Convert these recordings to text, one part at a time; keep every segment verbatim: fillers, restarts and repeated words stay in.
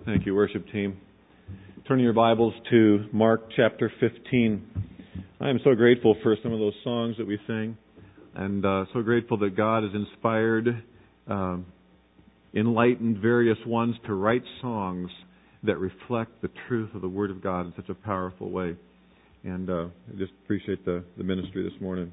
Thank you, worship team. Turning your Bibles to Mark chapter fifteen. I am so grateful for some of those songs that we sang, and uh, so grateful that God has inspired, um, enlightened various ones to write songs that reflect the truth of the Word of God in such a powerful way. And uh, I just appreciate the, the ministry this morning.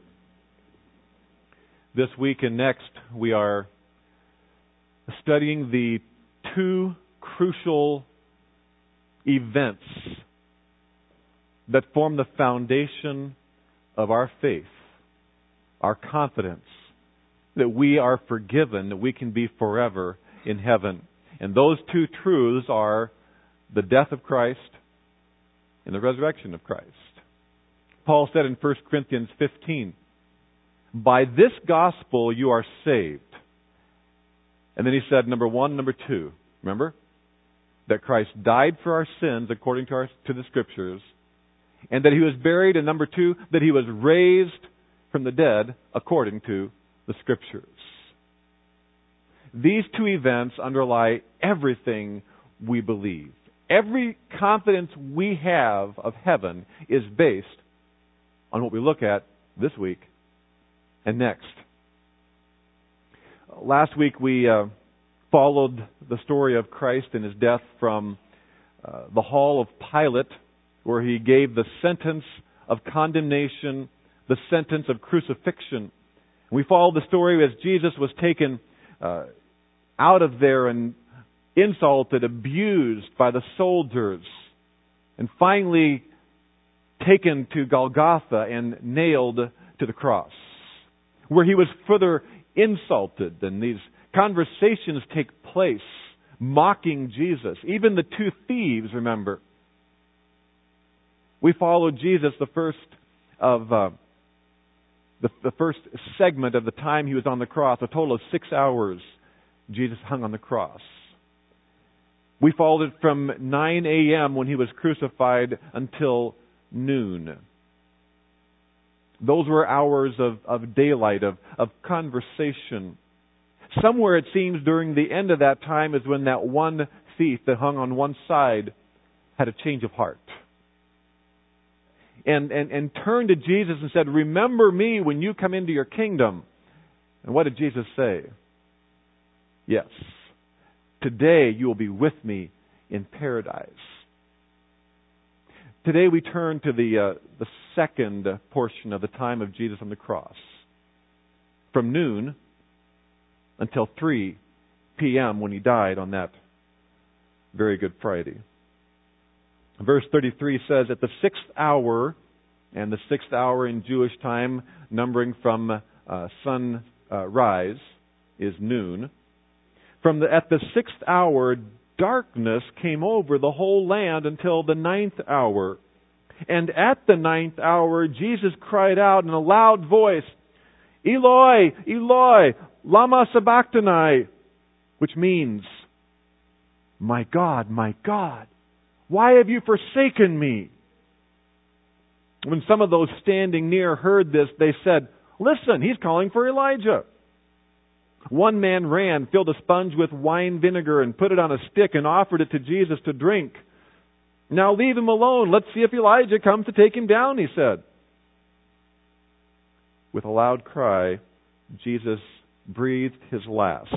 This week and next, we are studying the two crucial events that form the foundation of our faith, our confidence that we are forgiven, that we can be forever in heaven. And those two truths are the death of Christ and the resurrection of Christ. Paul said in First Corinthians fifteen, "By this gospel you are saved." And then he said, number one, number two, remember? That Christ died for our sins according to, our, to the Scriptures, and that He was buried, and number two, that He was raised from the dead according to the Scriptures. These two events underlie everything we believe. Every confidence we have of heaven is based on what we look at this week and next. Last week we uh, followed the story of Christ and His death from uh, the hall of Pilate, where He gave the sentence of condemnation, the sentence of crucifixion. We followed the story as Jesus was taken uh, out of there and insulted, abused by the soldiers, and finally taken to Golgotha and nailed to the cross, where He was further insulted, and these conversations take place mocking Jesus. Even the two thieves, remember. We followed Jesus the first of uh, the, the first segment of the time He was on the cross, a total of six hours Jesus hung on the cross. We followed it from nine a.m. when He was crucified until noon. Those were hours of, of daylight, of, of conversation. Somewhere it seems during the end of that time is when that one thief that hung on one side had a change of heart. And, and, and turned to Jesus and said, "Remember me when you come into your kingdom." And what did Jesus say? "Yes, today you will be with me in paradise." Today we turn to the uh, the second portion of the time of Jesus on the cross. From noon until three p.m. when He died on that very Good Friday. Verse thirty-three says, "At the sixth hour," and the sixth hour in Jewish time, numbering from uh, sunrise, uh, is noon. From the, at the sixth hour, darkness came over the whole land until the ninth hour. And at the ninth hour, Jesus cried out in a loud voice, "Eloi, Eloi, lama sabachthani," which means, "My God, my God, why have you forsaken me?" When some of those standing near heard this, they said, "Listen, he's calling for Elijah." One man ran, filled a sponge with wine vinegar, and put it on a stick and offered it to Jesus to drink. "Now leave him alone. Let's see if Elijah comes to take him down," he said. With a loud cry, Jesus breathed His last.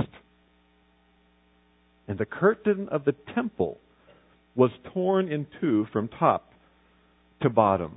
And the curtain of the temple was torn in two from top to bottom.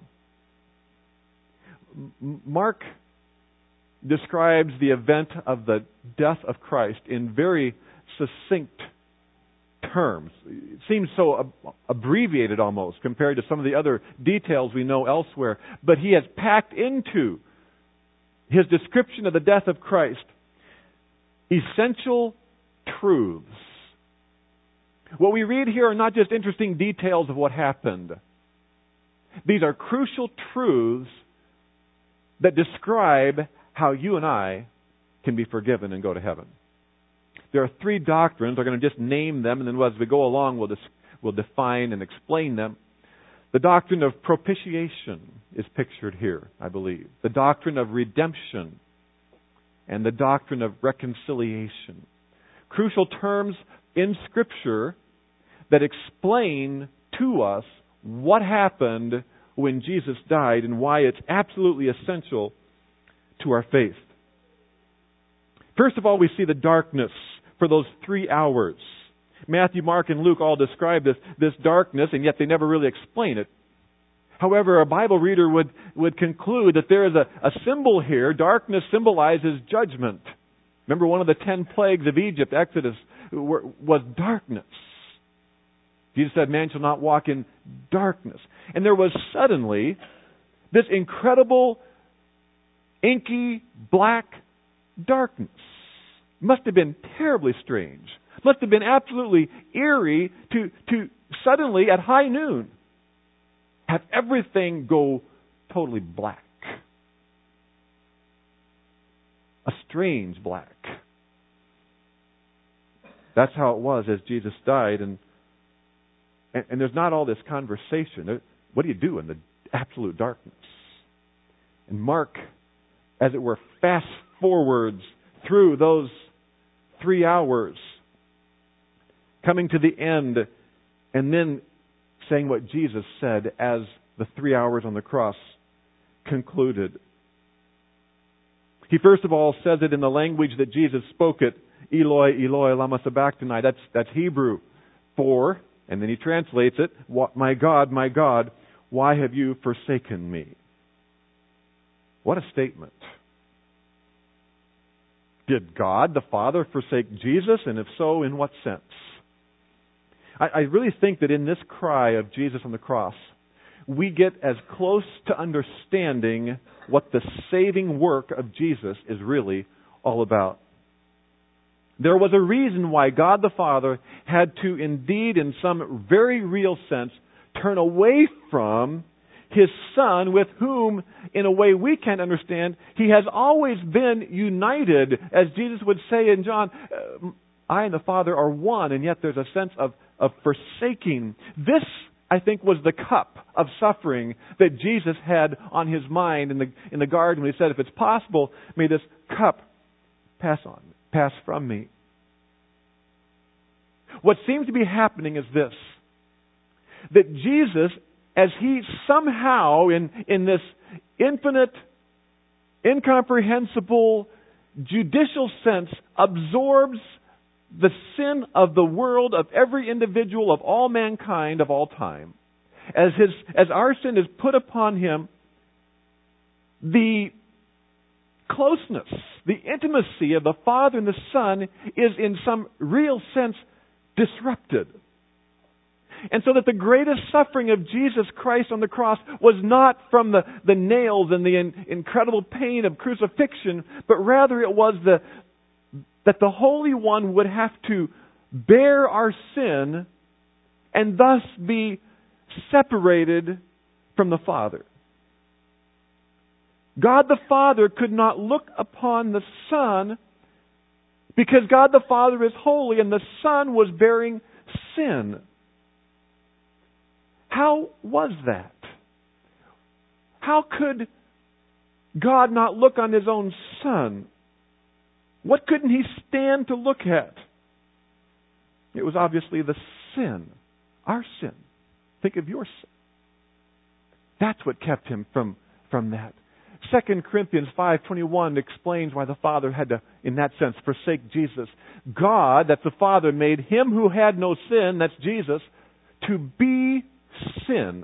Mark describes the event of the death of Christ in very succinct terms. It seems so ab- abbreviated almost compared to some of the other details we know elsewhere. But he has packed into his description of the death of Christ essential truths. What we read here are not just interesting details of what happened. These are crucial truths that describe how you and I can be forgiven and go to heaven. There are three doctrines. I'm going to just name them, and then as we go along, we'll, dis- we'll define and explain them. The doctrine of propitiation is pictured here, I believe. The doctrine of redemption and the doctrine of reconciliation. Crucial terms in Scripture that explain to us what happened when Jesus died and why it's absolutely essential to our faith. First of all, we see the darkness for those three hours. Matthew, Mark, and Luke all describe this, this darkness, and yet they never really explain it. However, a Bible reader would, would conclude that there is a, a symbol here. Darkness symbolizes judgment. Remember, one of the ten plagues of Egypt, Exodus, were, was darkness. Jesus said, man shall not walk in darkness. And there was suddenly this incredible, inky, black darkness. Must have been terribly strange. Must have been absolutely eerie to, to suddenly, at high noon, have everything go totally black. A strange black. That's how it was as Jesus died. And, and, and there's not all this conversation. What do you do in the absolute darkness? And Mark, as it were, fast forwards through those three hours, coming to the end, and then saying what Jesus said as the three hours on the cross concluded. He first of all says it in the language that Jesus spoke it, Eloi, Eloi, lama sabachthani. That's, that's Hebrew for, and then he translates it, my God, my God, why have you forsaken me? What a statement. Did God the Father forsake Jesus? And if so, in what sense? I, I really think that in this cry of Jesus on the cross, we get as close to understanding what the saving work of Jesus is really all about. There was a reason why God the Father had to indeed, in some very real sense, turn away from His Son, with whom, in a way we can't understand, He has always been united. As Jesus would say in John, I and the Father are one, and yet there's a sense of, of forsaking. This, I think, was the cup of suffering that Jesus had on His mind in the, in the garden when He said, if it's possible, may this cup pass on, pass from me. What seems to be happening is this, that Jesus, as He somehow, in, in this infinite, incomprehensible, judicial sense, absorbs the sin of the world, of every individual, of all mankind, of all time. As his, as our sin is put upon Him, the closeness, the intimacy of the Father and the Son is in some real sense disrupted. And so that the greatest suffering of Jesus Christ on the cross was not from the, the nails and the in, incredible pain of crucifixion, but rather it was the that the Holy One would have to bear our sin and thus be separated from the Father. God the Father could not look upon the Son because God the Father is holy and the Son was bearing sin. How was that? How could God not look on His own Son? What couldn't He stand to look at? It was obviously the sin, our sin. Think of your sin. That's what kept Him from, from that. Second Corinthians five twenty-one explains why the Father had to, in that sense, forsake Jesus. God, that's the Father, made Him who had no sin, that's Jesus, to be sin.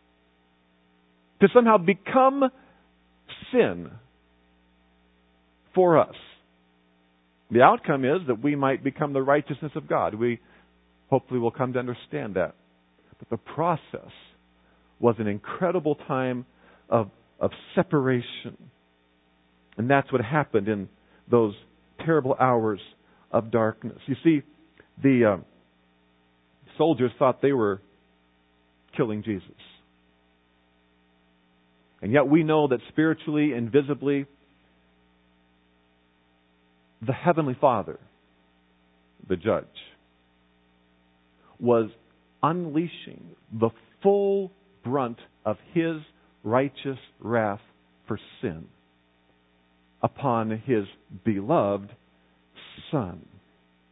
To somehow become sin for us. The outcome is that we might become the righteousness of God. We hopefully will come to understand that. But the process was an incredible time of, of separation. And that's what happened in those terrible hours of darkness. You see, the uh, soldiers thought they were killing Jesus. And yet we know that spiritually and visibly, the Heavenly Father, the judge, was unleashing the full brunt of His righteous wrath for sin upon His beloved Son.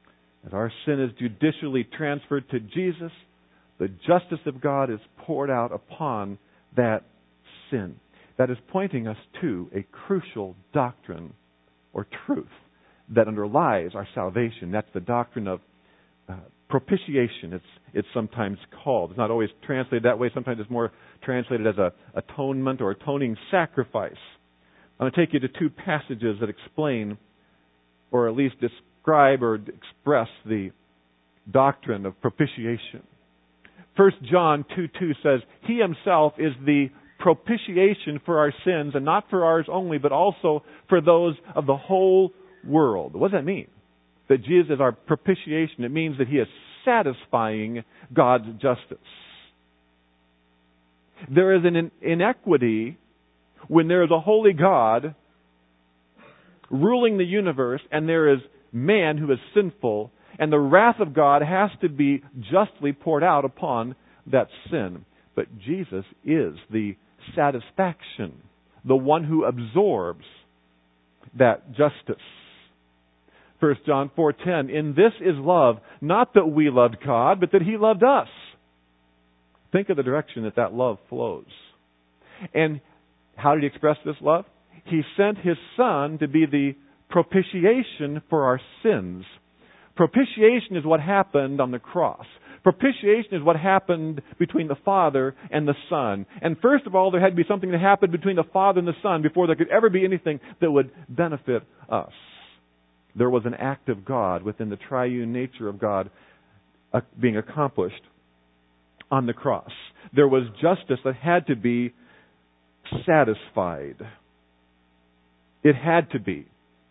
As our sin is judicially transferred to Jesus, the justice of God is poured out upon that sin. That is pointing us to a crucial doctrine or truth that underlies our salvation. That's the doctrine of uh, propitiation. It's it's sometimes called. It's not always translated that way. Sometimes it's more translated as a atonement or atoning sacrifice. I'm going to take you to two passages that explain, or at least describe or express the doctrine of propitiation. First John two two says, He Himself is the propitiation for our sins, and not for ours only, but also for those of the whole world. What does that mean? That Jesus is our propitiation. It means that He is satisfying God's justice. There is an inequity when there is a holy God ruling the universe, and there is man who is sinful, and the wrath of God has to be justly poured out upon that sin. But Jesus is the satisfaction, the one who absorbs that justice. First John four ten, in this is love, not that we loved God, but that He loved us. Think of the direction that that love flows. And how did He express this love? He sent His Son to be the propitiation for our sins. Propitiation is what happened on the cross. Propitiation is what happened between the Father and the Son. And first of all, there had to be something that happened between the Father and the Son before there could ever be anything that would benefit us. There was an act of God within the triune nature of God uh, being accomplished on the cross. There was justice that had to be satisfied. It had to be.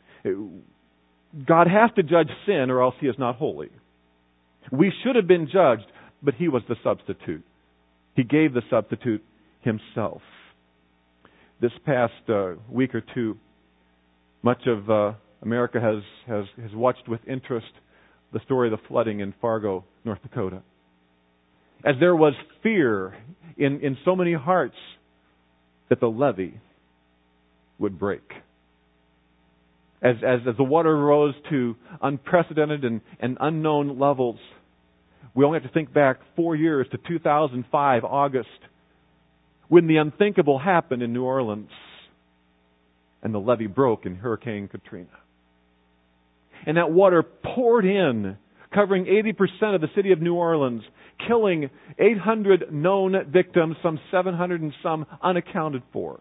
God has to judge sin or else He is not holy. We should have been judged, but He was the substitute. He gave the substitute Himself. This past uh, week or two, much of uh, America has, has, has watched with interest the story of the flooding in Fargo, North Dakota. As there was fear in, in so many hearts that the levee would break. As, as, as the water rose to unprecedented and, and unknown levels, we only have to think back four years to two thousand five, August, when the unthinkable happened in New Orleans and the levee broke in Hurricane Katrina. And that water poured in, covering eighty percent of the city of New Orleans, killing eight hundred known victims, some seven hundred and some unaccounted for.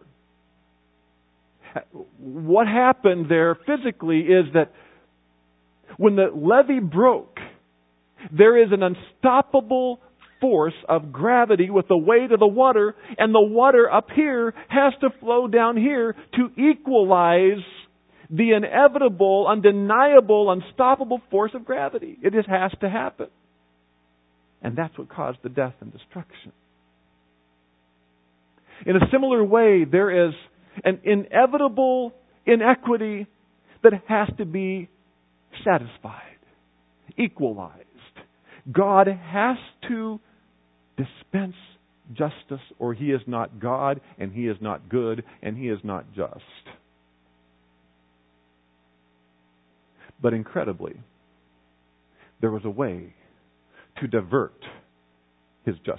What happened there physically is that when the levee broke, there is an unstoppable force of gravity with the weight of the water, and the water up here has to flow down here to equalize the inevitable, undeniable, unstoppable force of gravity. It just has to happen. And that's what caused the death and destruction. In a similar way, there is an inevitable inequity that has to be satisfied, equalized. God has to dispense justice, or He is not God, and He is not good, and He is not just. But incredibly, there was a way to divert His justice.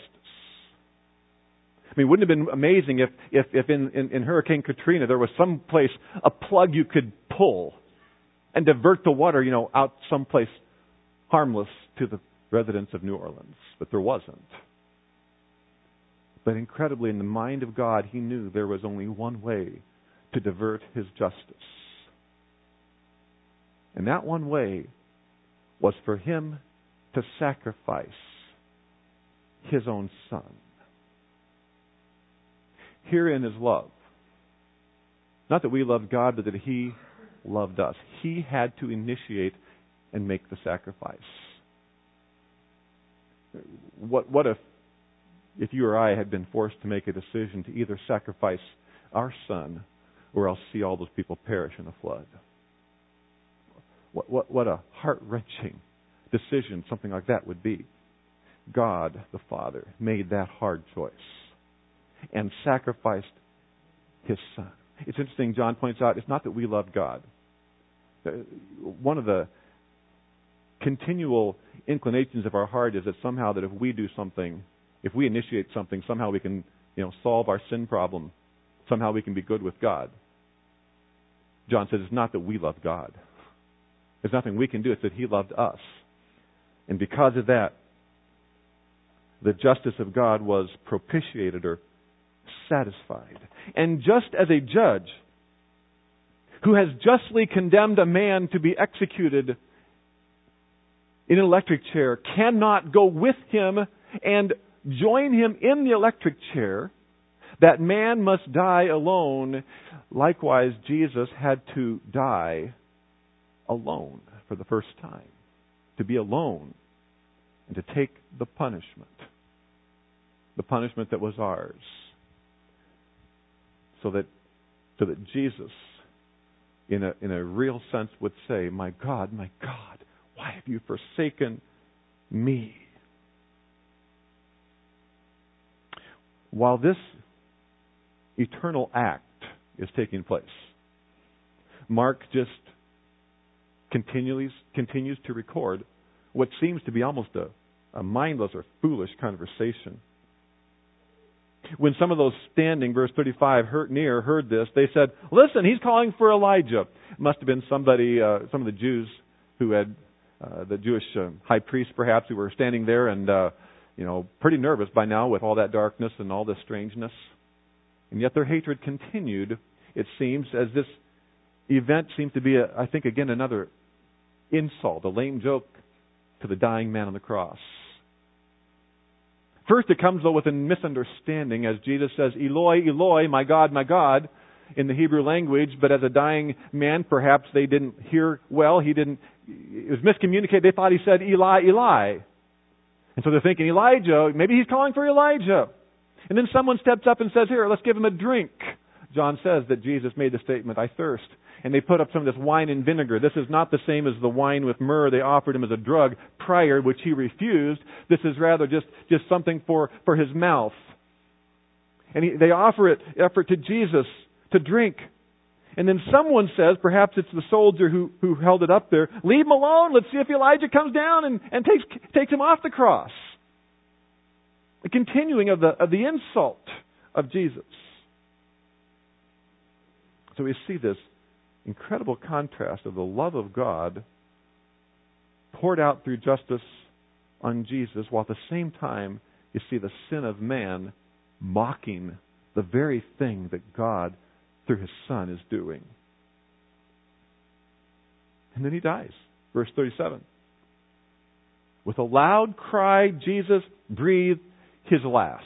I mean, wouldn't it have been amazing if, if, if in, in, in Hurricane Katrina there was some place, a plug you could pull and divert the water, you know, out someplace harmless to the residents of New Orleans. But there wasn't. But incredibly, in the mind of God, He knew there was only one way to divert His justice. And that one way was for Him to sacrifice His own Son. Herein is love. Not that we loved God, but that He loved us. He had to initiate and make the sacrifice. What, what if, if you or I had been forced to make a decision to either sacrifice our son or else see all those people perish in a flood? What, what, what a heart-wrenching decision something like that would be. God, the Father, made that hard choice and sacrificed His Son. It's interesting, John points out, it's not that we love God. One of the continual inclinations of our heart is that somehow that if we do something, if we initiate something, somehow we can, you know, solve our sin problem. Somehow we can be good with God. John says it's not that we love God. There's nothing we can do. It's that He loved us. And because of that, the justice of God was propitiated or satisfied. And just as a judge who has justly condemned a man to be executed in an electric chair cannot go with him and join him in the electric chair, that man must die alone. Likewise, Jesus had to die alone for the first time. To be alone and to take the punishment. The punishment that was ours. So that so that Jesus, in a in a real sense, would say, "My God, my God, why have you forsaken me?" While this eternal act is taking place, Mark just continually continues to record what seems to be almost a, a mindless or foolish conversation. When some of those standing, verse thirty-five, heard, near heard this, they said, "Listen, he's calling for Elijah." It must have been somebody, uh, some of the Jews who had, uh, the Jewish uh, high priest perhaps, who were standing there and, uh, you know, pretty nervous by now with all that darkness and all this strangeness. And yet their hatred continued, it seems, as this event seems to be, a, I think, again, another insult, a lame joke to the dying man on the cross. First, it comes, though, with a misunderstanding as Jesus says, "Eloi, Eloi, my God, my God," in the Hebrew language. But as a dying man, perhaps they didn't hear well. He didn't, it was miscommunicated. They thought he said, "Eli, Eli." And so they're thinking, Elijah, maybe he's calling for Elijah. And then someone steps up and says, "Here, let's give him a drink." John says that Jesus made the statement, "I thirst." And they put up some of this wine and vinegar. This is not the same as the wine with myrrh they offered him as a drug prior, which he refused. This is rather just, just something for, for his mouth. And he, they offer it effort to Jesus to drink. And then someone says, perhaps it's the soldier who, who held it up there, "Leave him alone. Let's see if Elijah comes down and, and takes, takes him off the cross." The continuing of the, of the insult of Jesus. So we see this incredible contrast of the love of God poured out through justice on Jesus, while at the same time you see the sin of man mocking the very thing that God, through His Son, is doing. And then He dies. Verse thirty-seven. With a loud cry, Jesus breathed His last.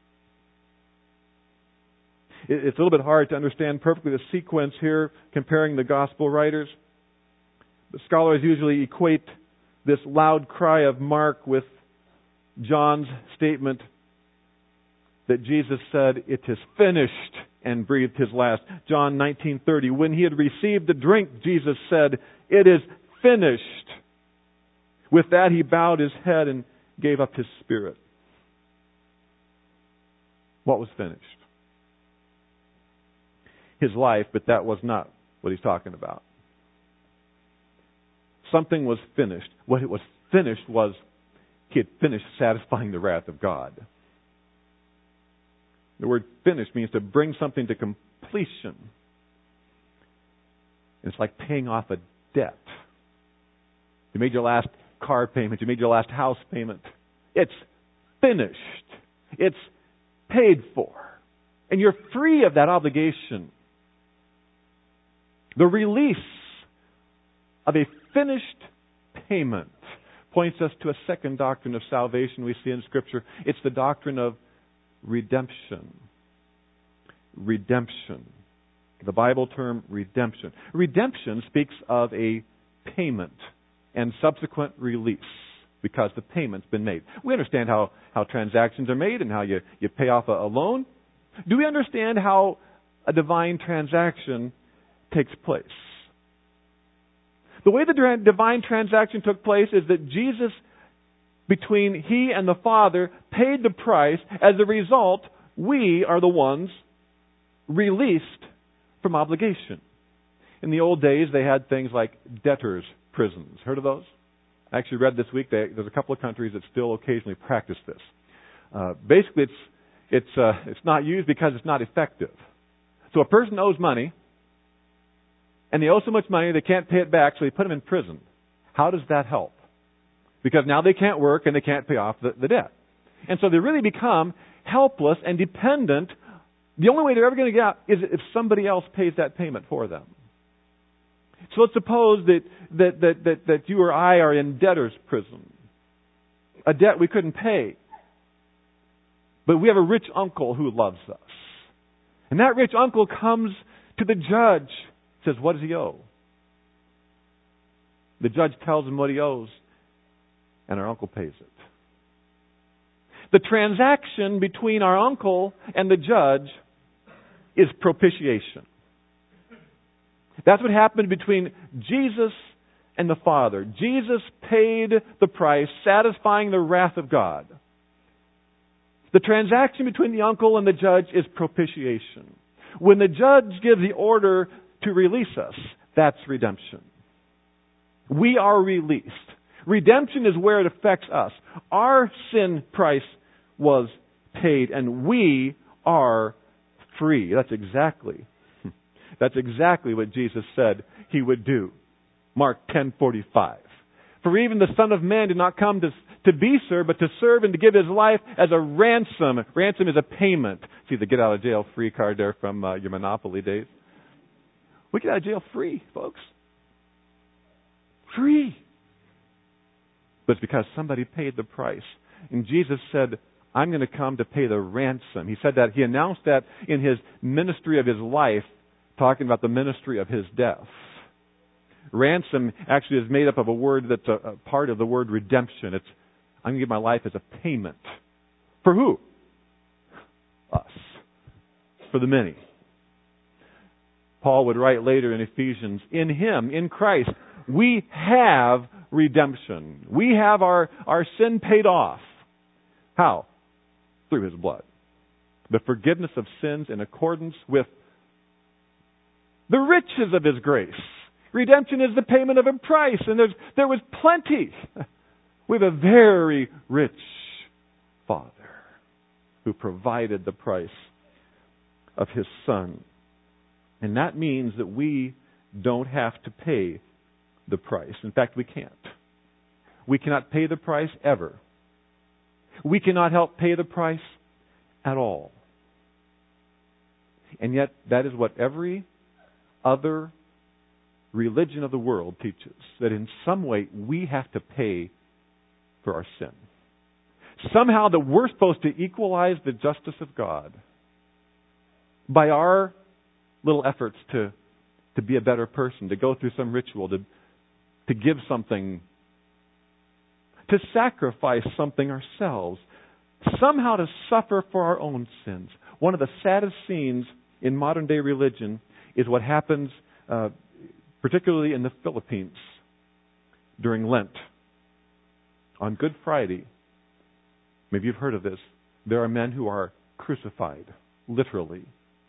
It's a little bit hard to understand perfectly the sequence here, comparing the gospel writers. The scholars usually equate this loud cry of Mark with John's statement that Jesus said, "It is finished," and breathed His last. John nineteen thirty. When He had received the drink, Jesus said, "It is finished." With that, He bowed His head and gave up His spirit. What was finished? His life, but that was not what He's talking about. Something was finished. What it was finished was He had finished satisfying the wrath of God. The word "finished" means to bring something to completion. It's like paying off a debt. You made your last car payment. You made your last house payment. It's finished. It's paid for. And you're free of that obligation. The release of a finished payment points us to a second doctrine of salvation we see in Scripture. It's the doctrine of redemption. Redemption. The Bible term redemption. Redemption speaks of a payment and subsequent release because the payment's been made. We understand how, how transactions are made and how you, you pay off a, a loan. Do we understand how a divine transaction takes place? The way the divine transaction took place is that Jesus, between He and the Father, paid the price. As a result, we are the ones released from obligation. In the old days, they had things like debtors' prisons. Heard of those? I actually read this week that there's a couple of countries that still occasionally practice this. Uh, basically, it's it's uh, it's not used because it's not effective. So a person owes money, and they owe so much money they can't pay it back, so they put them in prison. How does that help? Because now they can't work and they can't pay off the, the debt. And so they really become helpless and dependent. The only way they're ever going to get out is if somebody else pays that payment for them. So let's suppose that, that, that, that, that you or I are in debtor's prison. A debt we couldn't pay. But we have a rich uncle who loves us. And that rich uncle comes to the judge, says, what does he owe? The judge tells him what he owes, and our uncle pays it. The transaction between our uncle and the judge is propitiation. That's what happened between Jesus and the Father. Jesus paid the price, satisfying the wrath of God. The transaction between the uncle and the judge is propitiation. When the judge gives the order to release us, that's redemption. We are released. Redemption is where it affects us. Our sin price was paid, and we are free. That's exactly, that's exactly what Jesus said He would do. Mark ten forty-five. For even the Son of Man did not come to, to be served, but to serve and to give His life as a ransom. Ransom is a payment. See the get out of jail free card there from uh, your Monopoly days. We get out of jail free, folks. Free. But it's because somebody paid the price. And Jesus said, I'm going to come to pay the ransom. He said that, He announced that in His ministry of His life, talking about the ministry of His death. Ransom actually is made up of a word that's a, a part of the word redemption. It's, I'm going to give my life as a payment. For who? Us. For the many. Paul would write later in Ephesians, in Him, in Christ, we have redemption. We have our, our sin paid off. How? Through His blood. The forgiveness of sins in accordance with the riches of His grace. Redemption is the payment of a price, and there's, there was plenty. We have a very rich Father who provided the price of His Son. And that means that we don't have to pay the price. In fact, we can't. We cannot pay the price ever. We cannot help pay the price at all. And yet, that is what every other religion of the world teaches, that in some way we have to pay for our sin. Somehow that we're supposed to equalize the justice of God by our little efforts to, to be a better person, to go through some ritual, to, to give something, to sacrifice something ourselves, somehow to suffer for our own sins. One of the saddest scenes in modern day religion is what happens uh, particularly in the Philippines during Lent. On Good Friday, maybe you've heard of this, there are men who are crucified, literally.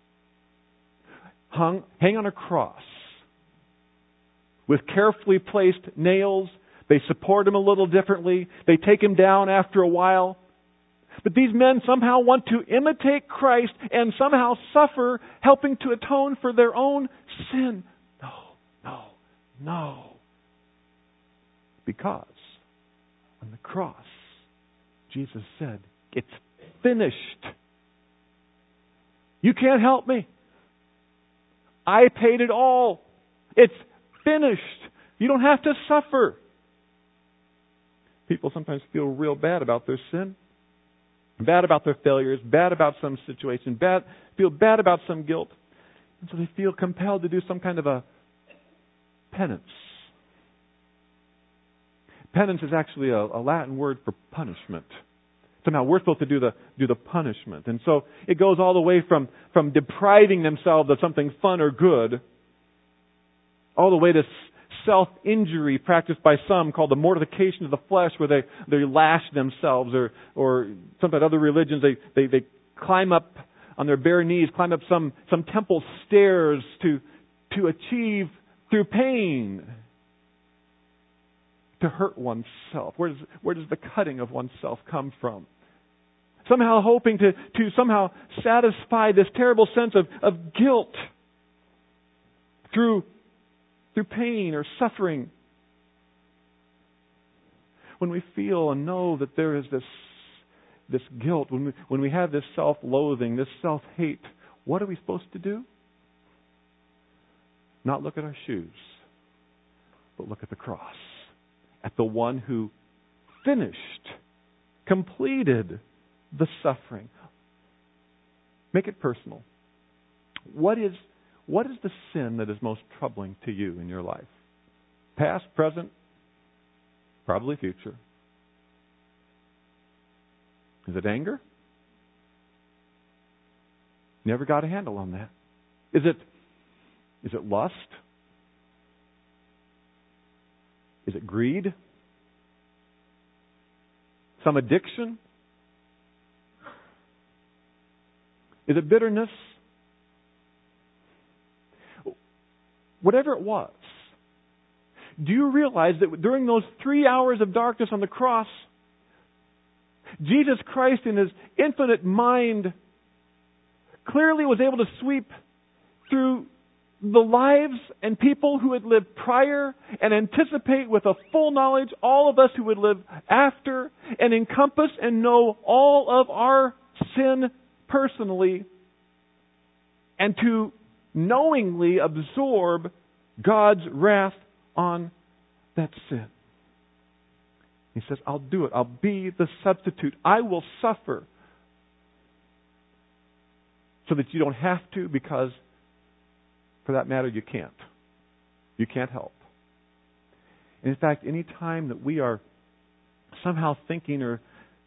Hung, hang on a cross with carefully placed nails. They support him a little differently. They take him down after a while. But these men somehow want to imitate Christ and somehow suffer, helping to atone for their own sin. No, no, no. Because on the cross, Jesus said, it's finished. You can't help me. I paid it all. It's finished. You don't have to suffer. People sometimes feel real bad about their sin, bad about their failures, bad about some situation, bad feel bad about some guilt. And so they feel compelled to do some kind of a penance. Penance is actually a, a Latin word for punishment. Somehow we're supposed to do the do the punishment. And so it goes all the way from, from depriving themselves of something fun or good, all the way to self-injury practiced by some called the mortification of the flesh, where they, they lash themselves, or or sometimes other religions, they, they, they climb up on their bare knees, climb up some, some temple stairs to, to achieve through pain, to hurt oneself? Where does, where does the cutting of oneself come from? Somehow hoping to, to somehow satisfy this terrible sense of, of guilt through, through pain or suffering. When we feel and know that there is this, this guilt, when we, when we have this self-loathing, this self-hate, what are we supposed to do? Not look at our shoes, but look at the cross, at the one who finished, completed the suffering. Make it personal. What is, what is the sin that is most troubling to you in your life? Past, present, probably future. Is it anger? Never got a handle on that. Is it Is it lust? Is it greed? Some addiction? Is it bitterness? Whatever it was, do you realize that during those three hours of darkness on the cross, Jesus Christ in His infinite mind clearly was able to sweep through the lives and people who had lived prior and anticipate with a full knowledge all of us who would live after and encompass and know all of our sin personally and to knowingly absorb God's wrath on that sin. He says, I'll do it. I'll be the substitute. I will suffer so that you don't have to, because for that matter, you can't. You can't help. And in fact, any time that we are somehow thinking or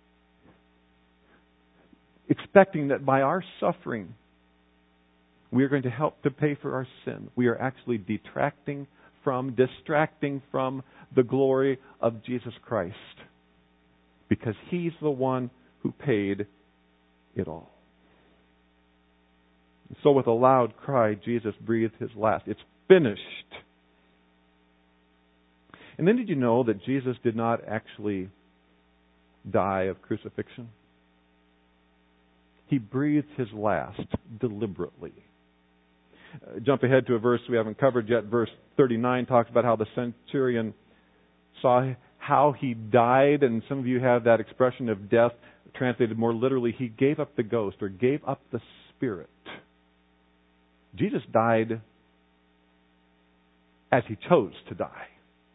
expecting that by our suffering we are going to help to pay for our sin, we are actually detracting from, distracting from the glory of Jesus Christ, because He's the one who paid it all. So with a loud cry, Jesus breathed His last. It's finished. And then did you know that Jesus did not actually die of crucifixion? He breathed His last deliberately. Uh, jump ahead to a verse we haven't covered yet. Verse thirty-nine talks about how the centurion saw how he died, and some of you have that expression of death translated more literally. He gave up the ghost, or gave up the spirit. Jesus died as He chose to die.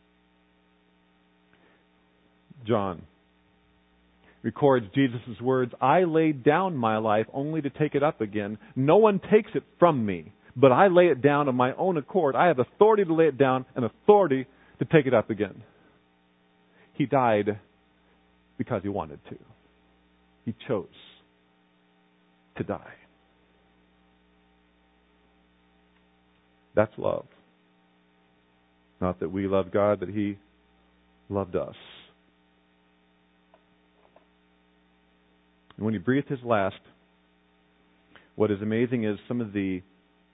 John records Jesus' words, I laid down my life only to take it up again. No one takes it from me, but I lay it down of my own accord. I have authority to lay it down and authority to take it up again. He died because He wanted to. He chose to die. That's love. Not that we love God, but He loved us. And when He breathed His last, what is amazing is some of the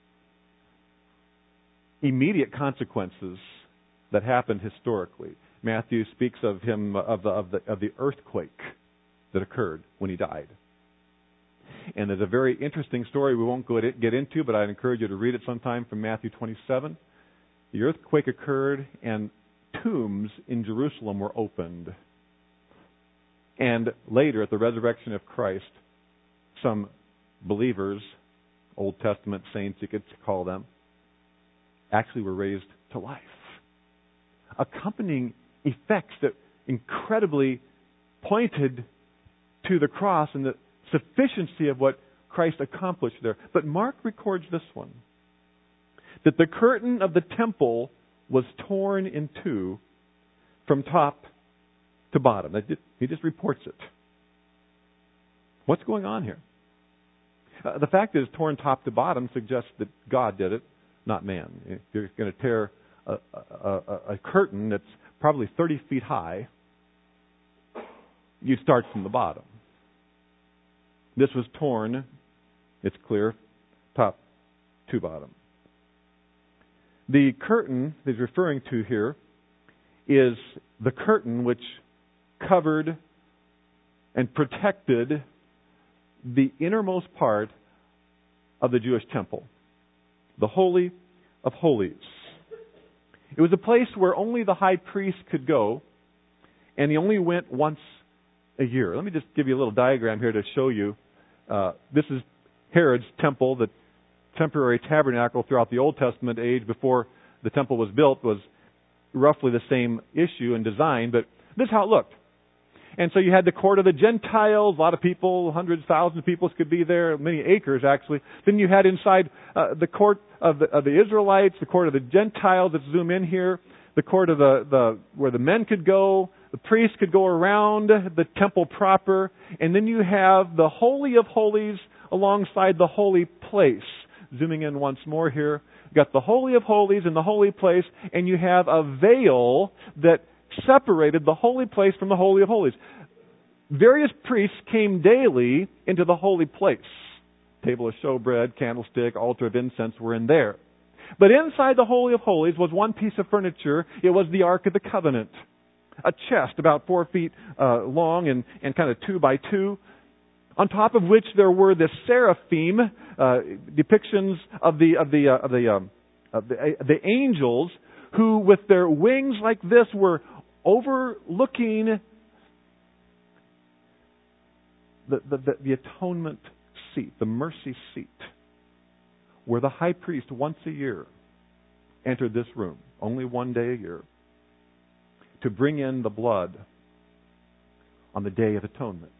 immediate consequences that happened historically. Matthew speaks of him of the of the of the earthquake that occurred when He died. And there's a very interesting story we won't go get into, but I'd encourage you to read it sometime, from Matthew twenty-seven. The earthquake occurred and tombs in Jerusalem were opened. And later, at the resurrection of Christ, some believers, Old Testament saints you could call them, actually were raised to life. Accompanying effects that incredibly pointed to the cross and the sufficiency of what Christ accomplished there. But Mark records this one, that the curtain of the temple was torn in two from top to bottom. He just reports it. What's going on here? Uh, the fact that it's torn top to bottom suggests that God did it, not man. If you're going to tear a, a, a, a curtain that's probably thirty feet high, you'd start from the bottom. This was torn, it's clear, top to bottom. The curtain that he's referring to here is the curtain which covered and protected the innermost part of the Jewish temple, the Holy of Holies. It was a place where only the high priest could go, and he only went once a year. Let me just give you a little diagram here to show you. Uh, this is Herod's temple. The temporary tabernacle throughout the Old Testament age before the temple was built was roughly the same issue and design, but this is how it looked. And so you had the court of the Gentiles, a lot of people, hundreds, thousands of people could be there, many acres actually. Then you had inside uh, the court of the, of the Israelites, the court of the Gentiles. Let's zoom in here. The court of the, the where the men could go, the priests could go around the temple proper, and then you have the Holy of Holies alongside the holy place. Zooming in once more here, you've got the Holy of Holies and the holy place, and you have a veil that separated the holy place from the Holy of Holies. Various priests came daily into the holy place. Table of showbread, candlestick, altar of incense were in there. But inside the Holy of Holies was one piece of furniture. It was the Ark of the Covenant. A chest about four feet uh, long and, and kind of two by two, on top of which there were the seraphim, uh, depictions of the of the uh, of the um, of the, uh, the angels who, with their wings like this, were overlooking the, the, the, the atonement seat, the mercy seat, where the high priest once a year entered this room, only one day a year, to bring in the blood on the Day of Atonement.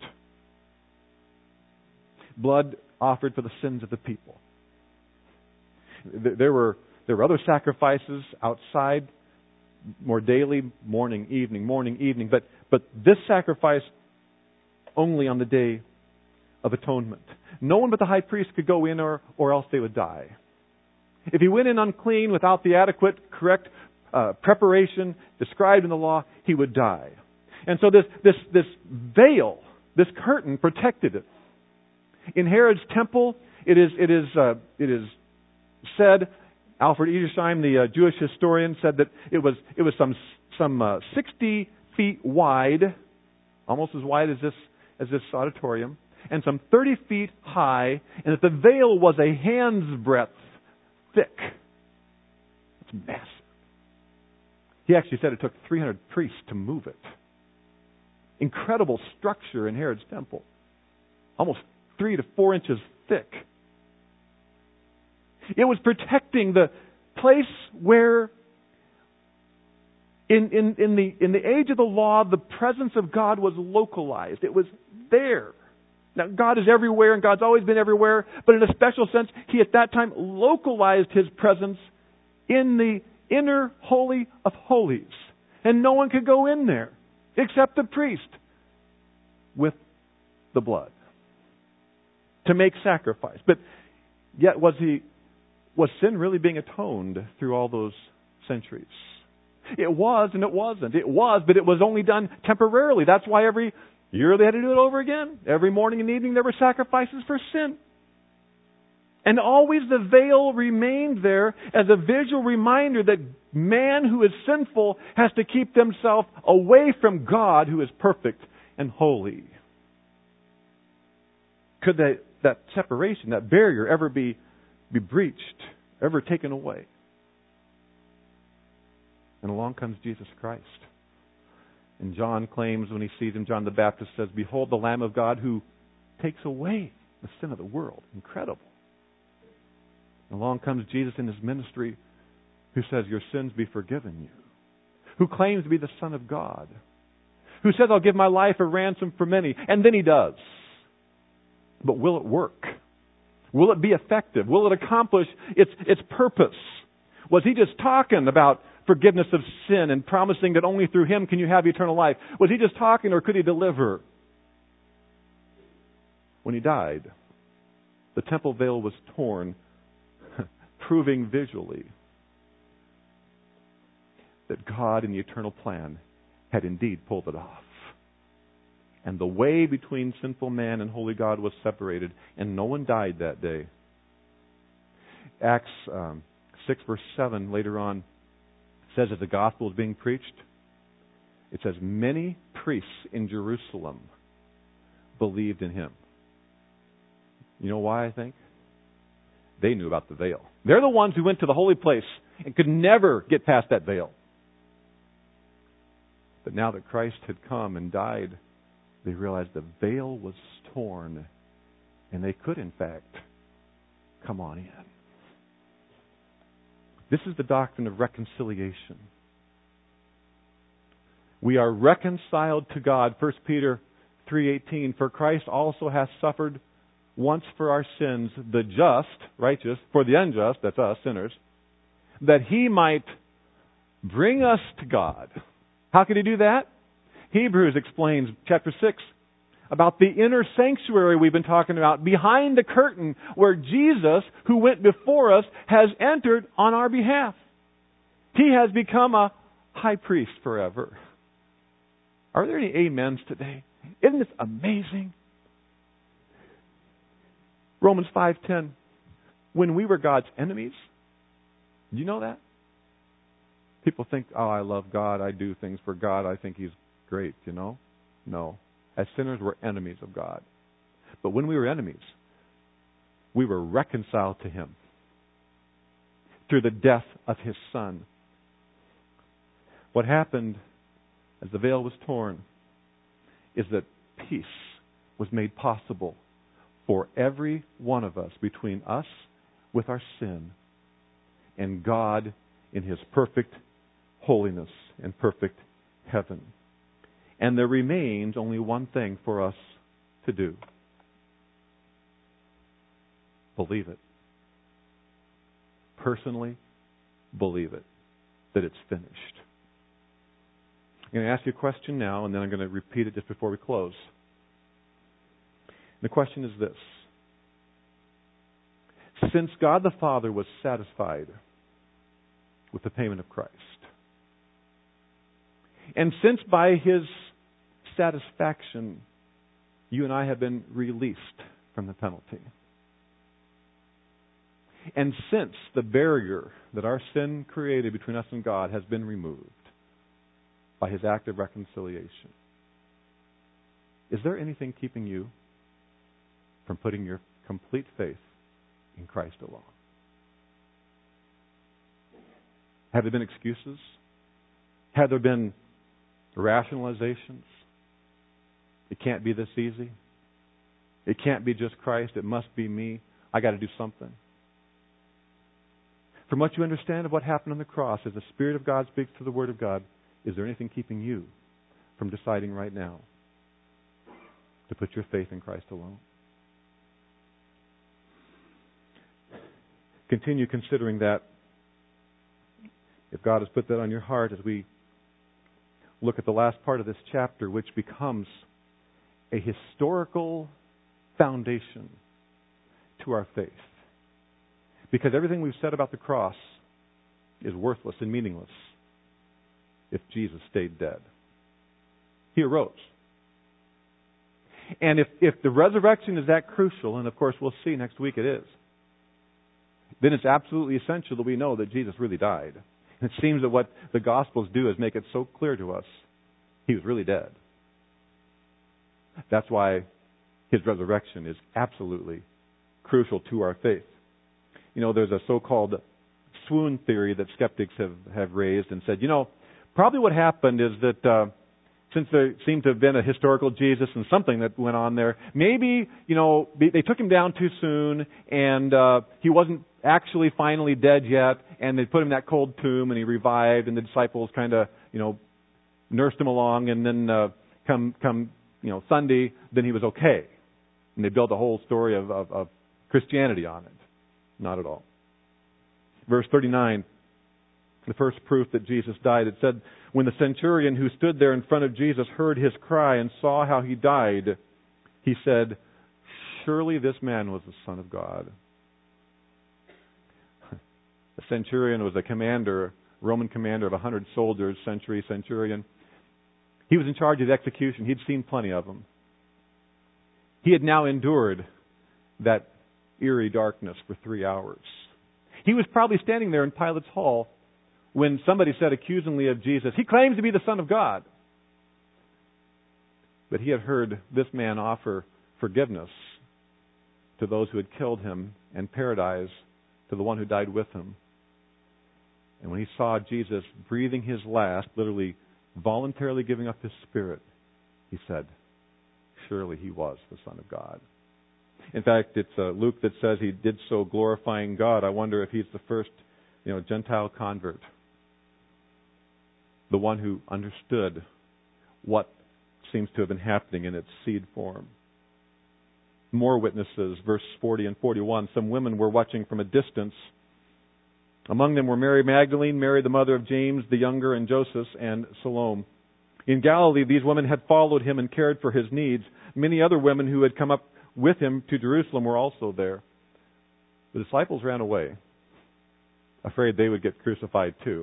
Blood offered for the sins of the people. There were there were other sacrifices outside, more daily, morning, evening, morning, evening, but but this sacrifice only on the Day of Atonement. No one but the high priest could go in, or, or else they would die. If he went in unclean without the adequate, correct uh, preparation described in the law, he would die. And so this this this veil, this curtain, protected it. In Herod's temple, it is it is uh, it is said, Alfred Edersheim, the uh, Jewish historian, said that it was it was some some uh, sixty feet wide, almost as wide as this as this auditorium, and some thirty feet high, and that the veil was a hand's breadth thick. It's massive. He actually said it took three hundred priests to move it. Incredible structure in Herod's temple, almost three to four inches thick. It was protecting the place where, in, in, in, the, in the age of the law, the presence of God was localized. It was there. Now, God is everywhere, and God's always been everywhere, but in a special sense, He at that time localized His presence in the inner Holy of Holies. And no one could go in there except the priest with the blood to make sacrifice. But yet, was he was sin really being atoned through all those centuries? It was and it wasn't. It was, but it was only done temporarily. That's why every year they had to do it over again. Every morning and evening there were sacrifices for sin. And always the veil remained there as a visual reminder that man who is sinful has to keep himself away from God who is perfect and holy. Could that, that separation, that barrier ever be, be breached, ever taken away? And along comes Jesus Christ. And John claims when he sees him, John the Baptist says, "Behold the Lamb of God who takes away the sin of the world." Incredible. And along comes Jesus in His ministry who says, "Your sins be forgiven you." Who claims to be the Son of God. Who says, "I'll give my life a ransom for many." And then He does. But will it work? Will it be effective? Will it accomplish its its purpose? Was He just talking about forgiveness of sin and promising that only through Him can you have eternal life? Was He just talking, or could He deliver? When He died, the temple veil was torn, proving visually that God in the eternal plan had indeed pulled it off. And the way between sinful man and holy God was separated, and no one died that day. Acts um, six verse seven later on says that the gospel was being preached, It says, many priests in Jerusalem believed in him. You know why, I think? They knew about the veil. They're the ones who went to the holy place and could never get past that veil. But now that Christ had come and died, they realized the veil was torn, and they could, in fact, come on in. This is the doctrine of reconciliation. We are reconciled to God. First Peter three eighteen, for Christ also hath suffered once for our sins, the just, righteous, for the unjust, that's us, sinners, that he might bring us to God. How could he do that? Hebrews explains, chapter six, about the inner sanctuary we've been talking about, behind the curtain, where Jesus, who went before us, has entered on our behalf. He has become a high priest forever. Are there any amens today? Isn't this amazing? Romans five ten, when we were God's enemies, do you know that? People think, oh, I love God, I do things for God, I think He's great, you know? No. As sinners, we're enemies of God. But when we were enemies, we were reconciled to Him through the death of His Son. What happened as the veil was torn is that peace was made possible for every one of us, between us with our sin and God in His perfect holiness and perfect heaven. And there remains only one thing for us to do. Believe it. Personally, believe it, that it's finished. I'm going to ask you a question now, and then I'm going to repeat it just before we close. The question is this. Since God the Father was satisfied with the payment of Christ, and since by His satisfaction you and I have been released from the penalty, and since the barrier that our sin created between us and God has been removed by His act of reconciliation, is there anything keeping you from putting your complete faith in Christ alone? Have there been excuses? Have there been rationalizations? It can't be this easy. It can't be just Christ. It must be me. I got to do something. From what you understand of what happened on the cross, as the Spirit of God speaks to the Word of God, is there anything keeping you from deciding right now to put your faith in Christ alone? Continue considering that. If God has put that on your heart as we look at the last part of this chapter, which becomes a historical foundation to our faith. Because everything we've said about the cross is worthless and meaningless if Jesus stayed dead. He arose. And if, if the resurrection is that crucial, and of course we'll see next week it is, then it's absolutely essential that we know that Jesus really died. It seems that what the Gospels do is make it so clear to us He was really dead. That's why His resurrection is absolutely crucial to our faith. You know, there's a so-called swoon theory that skeptics have, have raised and said, you know, probably what happened is that uh, since there seemed to have been a historical Jesus and something that went on there, maybe, you know, they took Him down too soon and uh, He wasn't actually finally dead yet, and they put Him in that cold tomb and He revived, and the disciples kind of, you know, nursed Him along, and then uh, come, come, you know, Sunday, then He was okay. And they built a whole story of, of, of Christianity on it. Not at all. Verse thirty-nine, the first proof that Jesus died, it said, when the centurion who stood there in front of Jesus heard His cry and saw how He died, he said, surely this man was the Son of God. The centurion was a commander, Roman commander of a hundred soldiers, century centurion. He was in charge of the execution. He'd seen plenty of them. He had now endured that eerie darkness for three hours. He was probably standing there in Pilate's hall when somebody said accusingly of Jesus, he claims to be the Son of God. But he had heard this man offer forgiveness to those who had killed him and paradise to the one who died with him. And when he saw Jesus breathing his last, literally voluntarily giving up his spirit, he said, surely he was the Son of God. In fact, it's uh, Luke that says he did so glorifying God. I wonder if he's the first, you know, Gentile convert. The one who understood what seems to have been happening in its seed form. More witnesses, verse forty and forty-one. Some women were watching from a distance. Among them were Mary Magdalene, Mary the mother of James the younger, and Joseph, and Salome. In Galilee, these women had followed him and cared for his needs. Many other women who had come up with him to Jerusalem were also there. The disciples ran away, afraid they would get crucified too.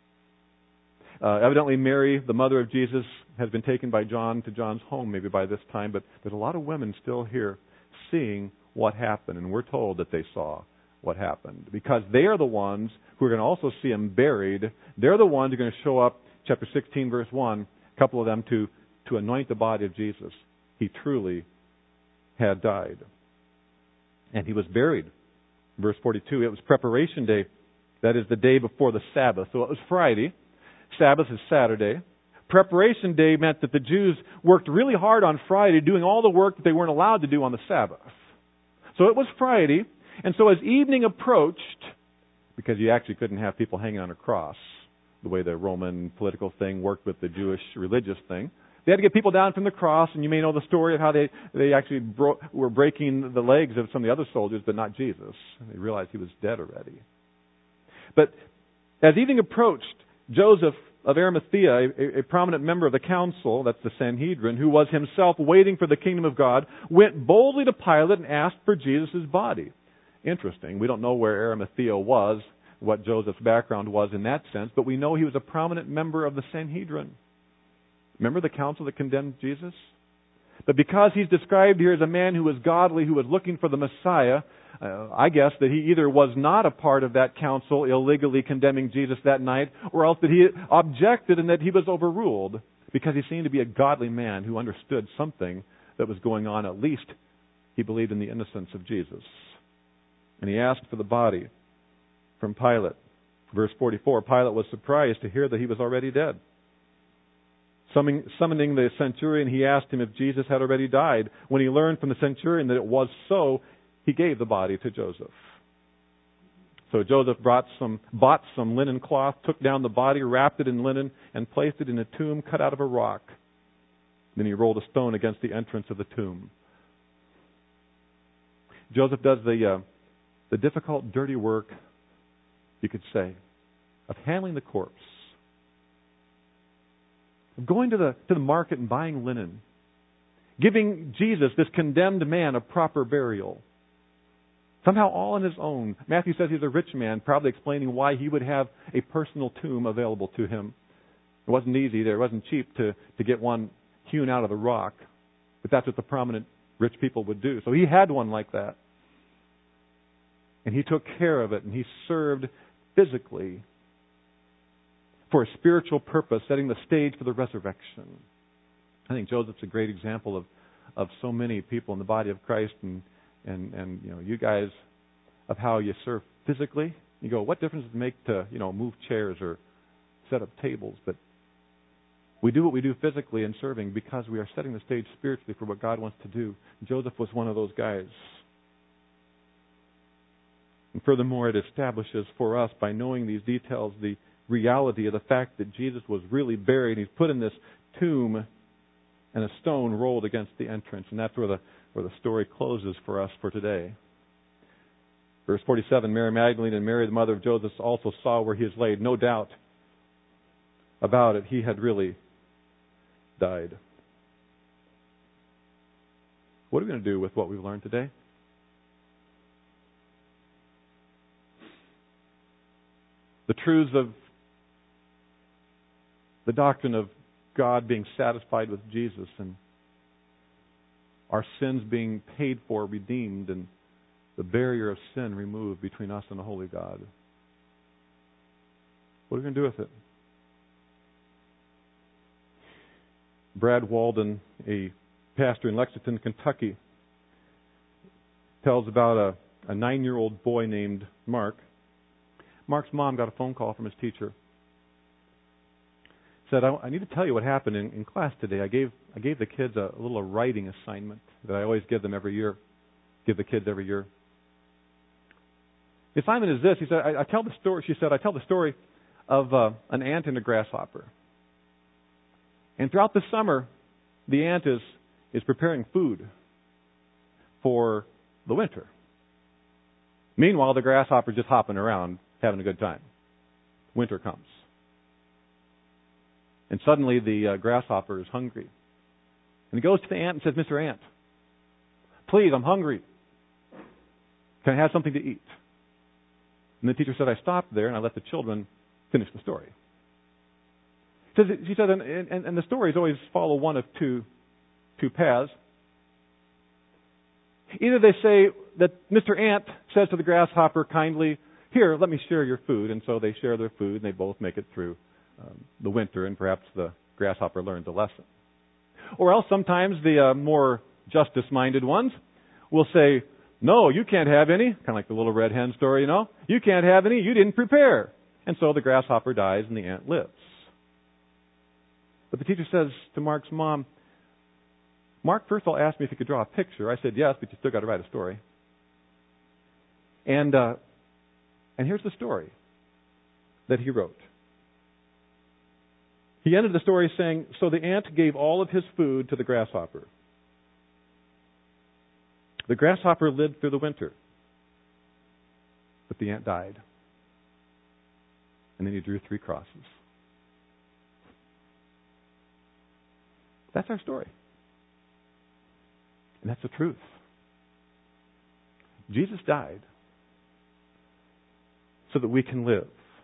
Uh, evidently, Mary, the mother of Jesus, has been taken by John to John's home maybe by this time, but there's a lot of women still here seeing what happened, and we're told that they saw what happened because they are the ones who are going to also see him buried. They're the ones who are going to show up, chapter sixteen, verse one, a couple of them to, to anoint the body of Jesus. He truly had died. And he was buried. Verse forty-two, it was preparation day. That is the day before the Sabbath. So it was Friday. Sabbath is Saturday. Preparation day meant that the Jews worked really hard on Friday doing all the work that they weren't allowed to do on the Sabbath. So it was Friday. And so as evening approached, because you actually couldn't have people hanging on a cross, the way the Roman political thing worked with the Jewish religious thing, they had to get people down from the cross, and you may know the story of how they, they actually bro- were breaking the legs of some of the other soldiers, but not Jesus. They realized he was dead already. But as evening approached, Joseph of Arimathea, a, a prominent member of the council, that's the Sanhedrin, who was himself waiting for the kingdom of God, went boldly to Pilate and asked for Jesus' body. Interesting. We don't know where Arimathea was, what Joseph's background was in that sense, but we know he was a prominent member of the Sanhedrin. Remember the council that condemned Jesus? But because he's described here as a man who was godly, who was looking for the Messiah, uh, I guess that he either was not a part of that council illegally condemning Jesus that night, or else that he objected and that he was overruled, because he seemed to be a godly man who understood something that was going on. At least he believed in the innocence of Jesus. And he asked for the body from Pilate. Verse forty-four, Pilate was surprised to hear that he was already dead. Summoning the centurion, he asked him if Jesus had already died. When he learned from the centurion that it was so, he gave the body to Joseph. So Joseph brought some, bought some linen cloth, took down the body, wrapped it in linen, and placed it in a tomb cut out of a rock. Then he rolled a stone against the entrance of the tomb. Joseph does the uh, the difficult, dirty work, you could say, of handling the corpse. Going to the to the market and buying linen, giving Jesus, this condemned man, a proper burial. Somehow all on his own. Matthew says he's a rich man, probably explaining why he would have a personal tomb available to him. It wasn't easy there. It wasn't cheap to, to get one hewn out of the rock. But that's what the prominent rich people would do. So he had one like that. And he took care of it, and he served physically for a spiritual purpose, setting the stage for the resurrection. I think Joseph's a great example of, of so many people in the body of Christ, and, and, and you know, you guys, of how you serve physically. You go, what difference does it make to, you know, move chairs or set up tables? But we do what we do physically in serving because we are setting the stage spiritually for what God wants to do. Joseph was one of those guys. And furthermore, it establishes for us, by knowing these details, the reality of the fact that Jesus was really buried. He's put in this tomb and a stone rolled against the entrance. And that's where the where the story closes for us for today. Verse forty-seven, Mary Magdalene and Mary, the mother of Joseph, also saw where he is laid. No doubt about it, he had really died. What are we going to do with what we've learned today? The truths of the doctrine of God being satisfied with Jesus and our sins being paid for, redeemed, and the barrier of sin removed between us and the holy God. What are we going to do with it? Brad Walden, a pastor in Lexington, Kentucky, tells about a, a nine-year-old boy named Mark. Mark's mom got a phone call from his teacher. Said, I, I need to tell you what happened in, in class today. I gave I gave the kids a, a little writing assignment that I always give them every year, give the kids every year. The assignment is this. He said, I, I tell the story. She said, I tell the story of uh, an ant and a grasshopper. And throughout the summer, the ant is is preparing food for the winter. Meanwhile, the grasshopper's just hopping around, having a good time. Winter comes. And suddenly the uh, grasshopper is hungry. And he goes to the ant and says, Mister Ant, please, I'm hungry. Can I have something to eat? And the teacher said, I stopped there and I let the children finish the story. She said, she said and, and, and the stories always follow one of two, two paths. Either they say that Mister Ant says to the grasshopper kindly, here, let me share your food. And so they share their food and they both make it through um, the winter, and perhaps the grasshopper learns a lesson. Or else sometimes the uh, more justice-minded ones will say, no, you can't have any. Kind of like the little red hen story, you know. You can't have any. You didn't prepare. And so the grasshopper dies and the ant lives. But the teacher says to Mark's mom, Mark first of all asked me if he could draw a picture. I said yes, but you still got to write a story. And uh, and here's the story that he wrote. He ended the story saying, so the ant gave all of his food to the grasshopper. The grasshopper lived through the winter, but the ant died. And then he drew three crosses. That's our story. And that's the truth. Jesus died so that we can live.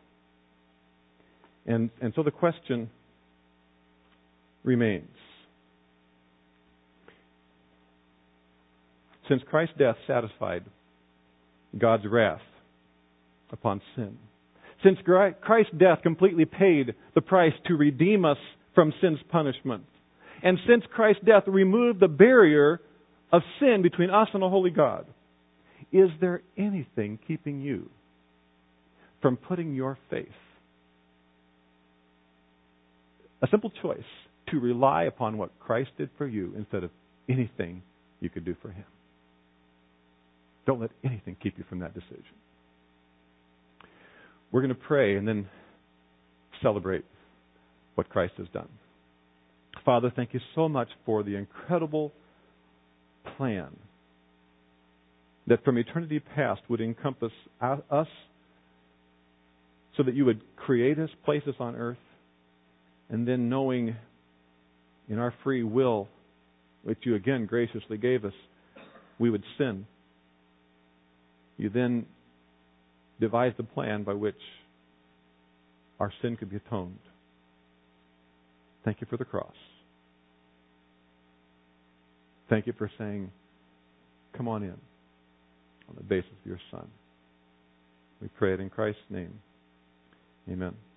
And, and so the question remains. Since Christ's death satisfied God's wrath upon sin, since Christ's death completely paid the price to redeem us from sin's punishment, and since Christ's death removed the barrier of sin between us and a holy God, is there anything keeping you from putting your faith? A simple choice to rely upon what Christ did for you instead of anything you could do for Him. Don't let anything keep you from that decision. We're going to pray and then celebrate what Christ has done. Father, thank you so much for the incredible plan that from eternity past would encompass us so that you would create us, place us on earth, and then knowing in our free will, which you again graciously gave us, we would sin. You then devised a plan by which our sin could be atoned. Thank you for the cross. Thank you for saying, come on in on the basis of your Son. We pray it in Christ's name. Amen.